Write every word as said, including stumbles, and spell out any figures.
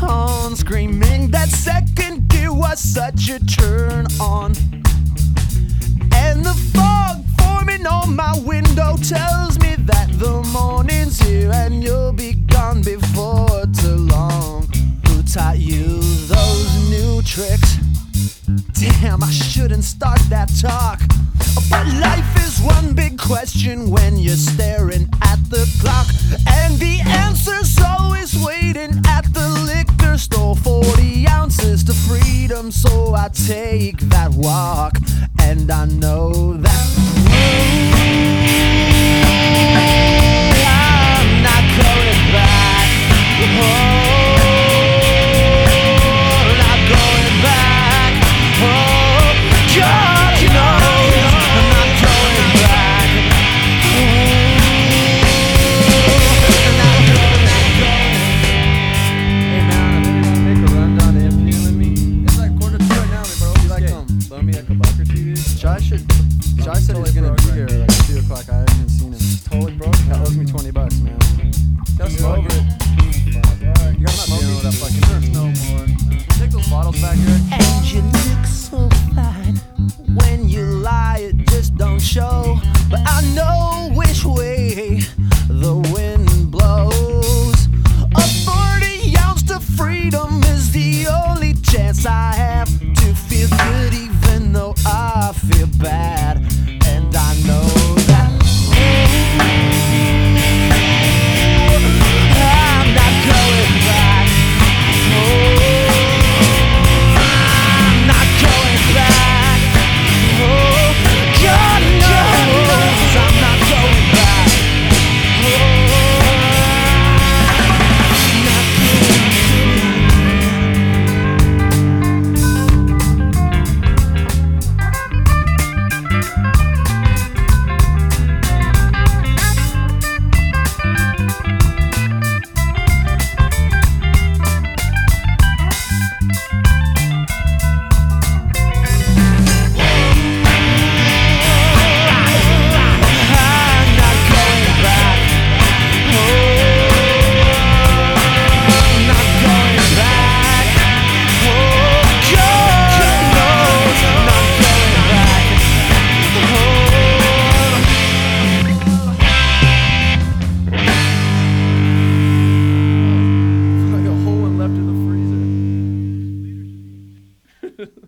horn, screaming that second gear was such a turn on. And the fog forming on my window tells me that the morning's here and you'll be gone before too long. Who taught you those new tricks? Damn, I shouldn't start that talk. But life is one big question when you're staring at the clock, and the answer's always waiting at the liquor store. Forty ounces to freedom, so I take that walk, and I know that I'm not going back. Oh, not going back. Oh, God knows I'm not going back. Hey man, I really wanna make a run down to M P with me. It's like quarter to right now, bro. You like them? Loan me like a buck or two, dude. Jai should. Jai said he's Totally gonna broke be right here like two o'clock. I haven't even seen him. Totally broke. That owes me twenty bucks, man. Gotta Get smoke over it. it. You got I'm not dealing with that fucking There's no more. Take those bottles back here. And you look so fine. When you lie, it just don't show. But I know which way the wind blows. A forty ounce to freedom is the only chance I have to feel good, even though I feel bad. And I know that I'm not going back. I'm not going back. Oh, God knows I'm not going back. Like a hole in left in the freezer.